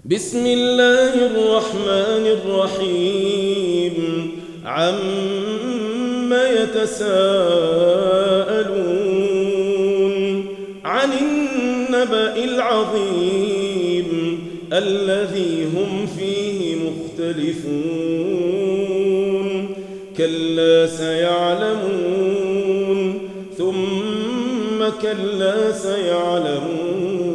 بسم الله الرحمن الرحيم عما يتساءلون عن النبأ العظيم الذي هم فيه مختلفون كلا سيعلمون ثم كلا سيعلمون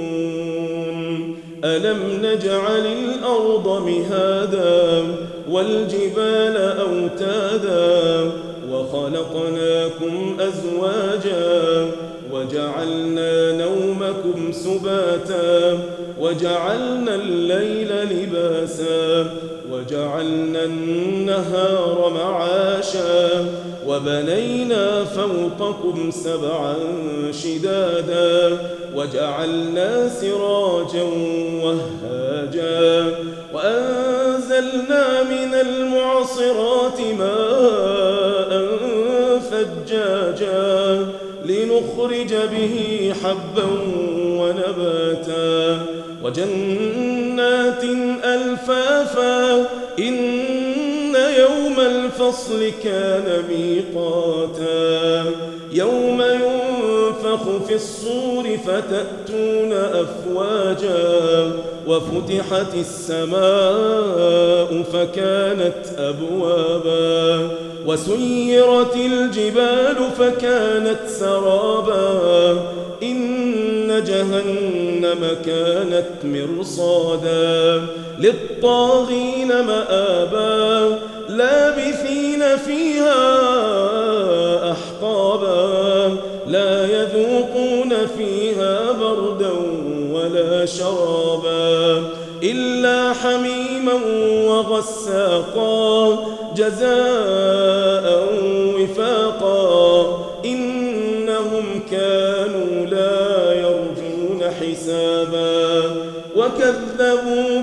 ألم نجعل الأرض مهادا والجبال أوتادا وخلقناكم أزواجا وجعلنا نومكم سباتا وجعلنا الليل لباسا وجعلنا النهار معاشا وبنينا فوقكم سبعا شدادا وجعلنا سراجا وهاجا وأنزلنا من المعصرات ماء ثجاجا لنخرج به حبا ونباتا وجنات ألفافا إن يوم الفصل كان ميقاتا يوم ينفخ في الصور فتأتون أفواجا وفتحت السماء فكانت أبوابا وسيرت الجبال فكانت سرابا إن جهنم كانت مرصادا للطاغين مآبا لابثين فيها أحقابا لا يذوقون فيها بردا ولا شرابا إلا حميما وغساقا جزاء وفاقا إنهم كانوا لا يرجون حسابا وكذبوا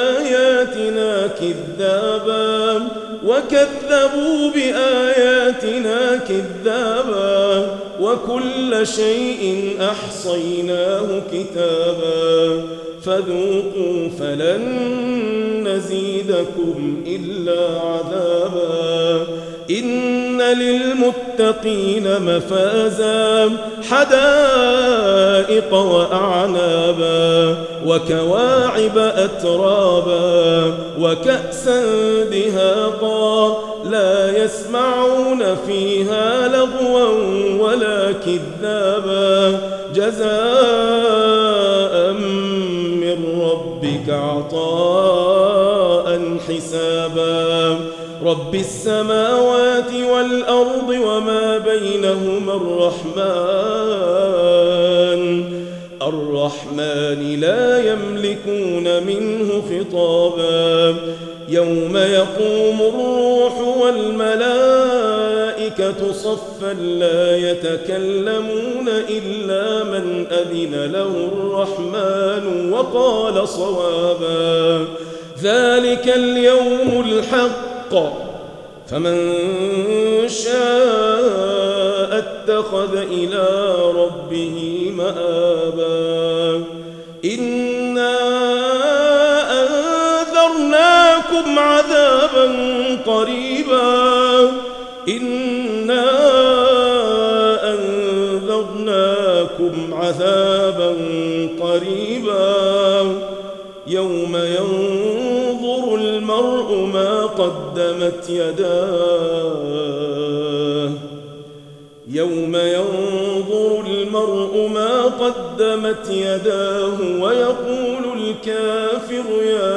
بآياتنا كذابا وكل شيء أحصيناه كتابا فذوقوا فلن نزيدكم إلا عذابا إن للمتقين مفازا حدائق وأعنابا وكواعب أترابا وكأسا دهاقا لا يسمعون فيها لغوا ولا كذابا جزاء من ربك عطاء حسابا رب السماوات والأرض وما بينهما الرحمن لا يملكون منه خطابا يوم يقوم الروح والملائكة صفا لا يتكلمون إلا من أذن له الرحمن وقال صوابا ذلك اليوم الحق فمن شاء اتخذ إلى ربه مآبا إنا أنذرناكم عذابا قريبا يوم ينظر المرء ما قدمت يداه ويقول الكافر يا